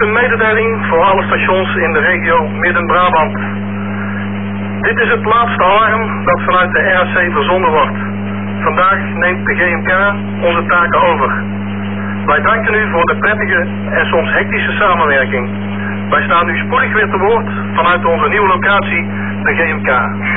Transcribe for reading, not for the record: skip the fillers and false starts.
een mededeling voor alle stations in de regio Midden-Brabant. Dit is het laatste alarm dat vanuit de RAC verzonden wordt. Vandaag neemt de GMK onze taken over. Wij danken u voor de prettige en soms hectische samenwerking. Wij staan u spoedig weer te woord vanuit onze nieuwe locatie, de GMK.